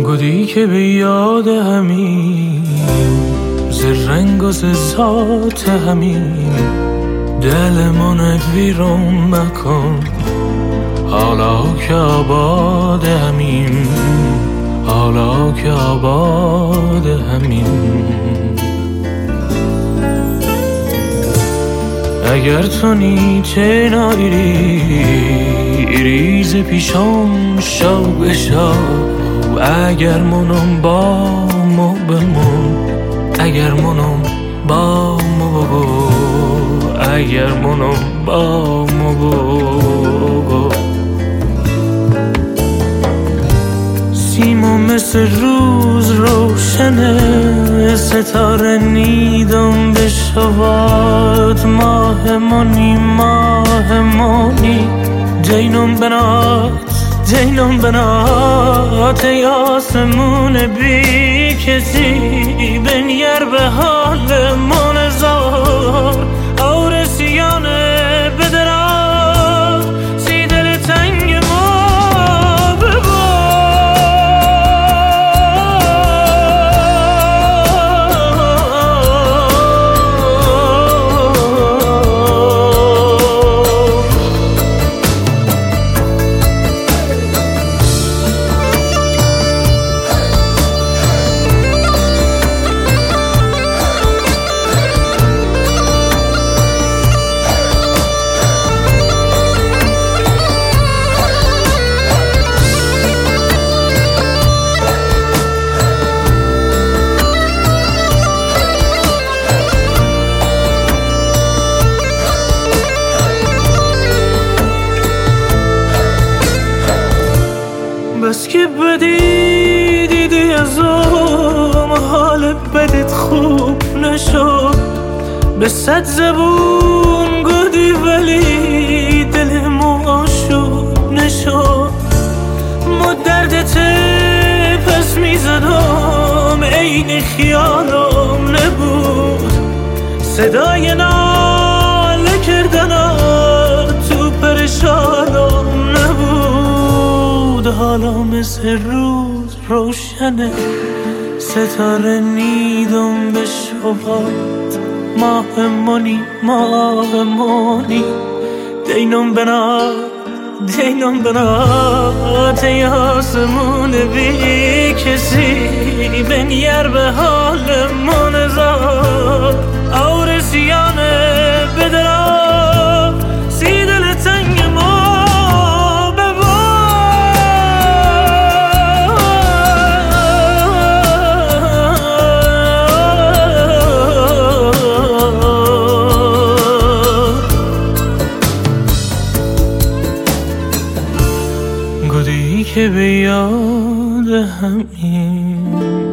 گودی که به یاد همین ز رنگ و ز ذات همین دل من ویرون مکن حالا که آباد همین حالا که آباد همین اگر تو نیچه نایری ز پیشم شو بشو اگر منم با مو بمون اگر منم با مو اگر منم با مو سیما مثل روز روشنه ستاره نیدم بشواد ماه مانی جینم بنات ای آسمون بی کسی بنگر به حال من زار آرسیانه بدرا سی دل تنگ ما ببار بس که بدی دیدی ازم حال بدت خوب نشد به 100 زبون گودی ولی دلم آشوب نشد ما دردت پس میزدم عین خیالم نبود صدای ناله کردنات تو پرشانم نبود حالا مثل روز روشنه ستاره نیدم به شبات ماه مانی دینم بنات ای آسمون بی کسی بنگر به حال من زار آرسیانه بدرا سی دل تنگ ما گودی که به یاد همین